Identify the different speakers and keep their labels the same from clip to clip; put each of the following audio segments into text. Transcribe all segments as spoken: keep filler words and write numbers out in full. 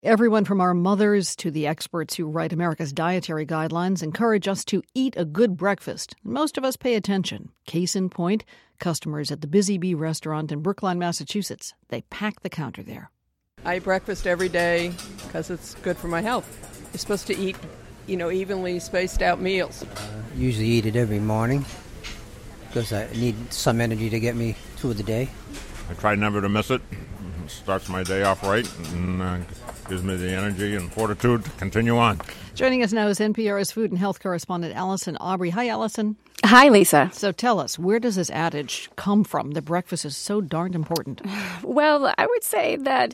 Speaker 1: Everyone from our mothers to the experts who write America's dietary guidelines encourage us to eat a good breakfast. Most of us pay attention. Case in point, customers at the Busy Bee restaurant in Brookline, Massachusetts. They pack the counter there.
Speaker 2: I eat breakfast every day because it's good for my health. You're supposed to eat, you know, evenly spaced out meals.
Speaker 3: Uh, usually eat it every morning because I need some energy to get me through the day.
Speaker 4: I try never to miss it. It starts my day off right and uh, gives me the energy and fortitude to continue on.
Speaker 1: Joining us now is N P R's food and health correspondent Allison Aubrey. Hi, Allison.
Speaker 5: Hi, Lisa.
Speaker 1: So tell us, where does this adage come from that breakfast is so darned important?
Speaker 5: Well, I would say that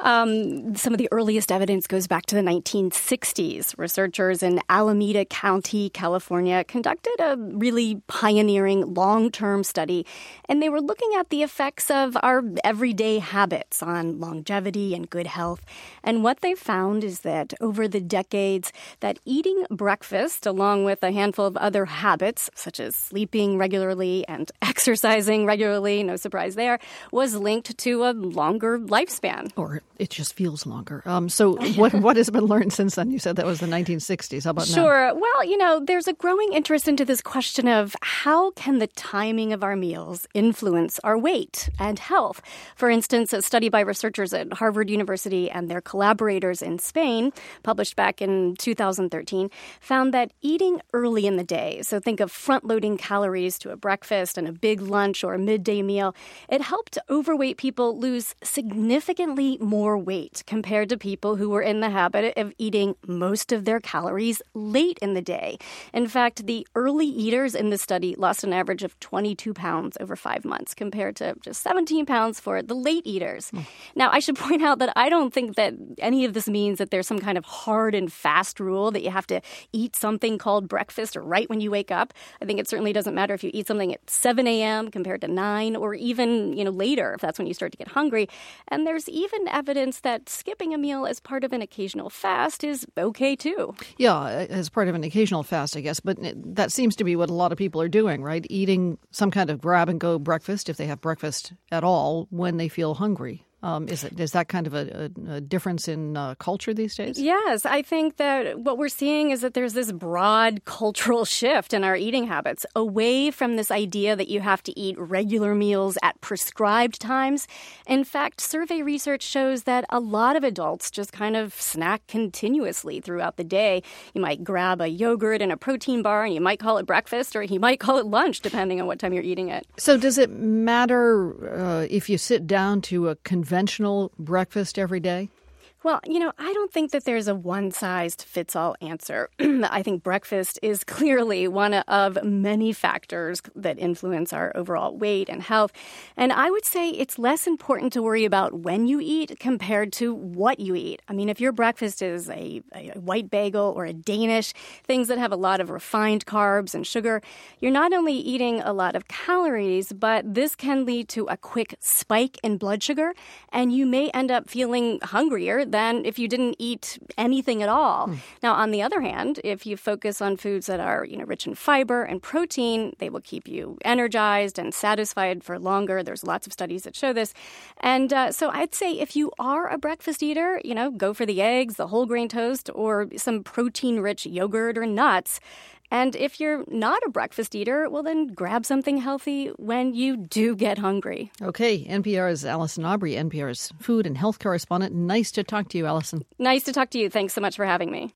Speaker 5: um, some of the earliest evidence goes back to the nineteen sixties. Researchers in Alameda County, California, conducted a really pioneering long-term study, and they were looking at the effects of our everyday habits on longevity and good health. And what they found is that over the decades, that eating breakfast, along with a handful of other habits, such as sleeping regularly and exercising regularly, no surprise there, was linked to a longer lifespan.
Speaker 1: Or it just feels longer. Um, so what what has been learned since then? You said that was the nineteen sixties. How about
Speaker 5: sure.
Speaker 1: now?
Speaker 5: Sure. Well, you know, there's a growing interest into this question of how can the timing of our meals influence our weight and health? For instance, a study by researchers at Harvard University and their collaborators in Spain, published back in two thousand thirteen, found that eating early in the day, so think of front-loading calories to a breakfast and a big lunch or a midday meal, it helped overweight people lose significantly more weight compared to people who were in the habit of eating most of their calories late in the day. In fact, the early eaters in the study lost an average of twenty-two pounds over five months compared to just seventeen pounds for the late eaters. Mm. Now, I should point out that I don't think that any of this means that there's some kind of hard and fast rule that you have to eat something called breakfast right when you wake up. I think it certainly doesn't matter if you eat something at seven a.m. compared to nine or even, you know, later if that's when you start to get hungry. And there's even evidence that skipping a meal as part of an occasional fast is okay too.
Speaker 1: Yeah, as part of an occasional fast, I guess. But that seems to be what a lot of people are doing, right? Eating some kind of grab-and-go breakfast, if they have breakfast at all, when they feel hungry. Um, is it is that kind of a, a, a difference in uh, culture these days?
Speaker 5: Yes, I think that what we're seeing is that there's this broad cultural shift in our eating habits away from this idea that you have to eat regular meals at prescribed times. In fact, survey research shows that a lot of adults just kind of snack continuously throughout the day. You might grab a yogurt and a protein bar, and you might call it breakfast, or you might call it lunch, depending on what time you're eating it.
Speaker 1: So does it matter uh, if you sit down to a conventional breakfast every day?
Speaker 5: Well, you know, I don't think that there's a one-size-fits-all answer. I think breakfast is clearly one of many factors that influence our overall weight and health. And I would say it's less important to worry about when you eat compared to what you eat. I mean, if your breakfast is a, a white bagel or a Danish, things that have a lot of refined carbs and sugar, you're not only eating a lot of calories, but this can lead to a quick spike in blood sugar, and you may end up feeling hungrier than if you didn't eat anything at all. Mm. Now, on the other hand, if you focus on foods that are, you know, rich in fiber and protein, they will keep you energized and satisfied for longer. There's lots of studies that show this. And uh, so I'd say if you are a breakfast eater, you know, go for the eggs, the whole grain toast, or some protein-rich yogurt or nuts. And if you're not a breakfast eater, well, then grab something healthy when you do get hungry.
Speaker 1: Okay. N P R's Allison Aubrey, N P R's food and health correspondent. Nice to talk to you, Allison.
Speaker 5: Nice to talk to you. Thanks so much for having me.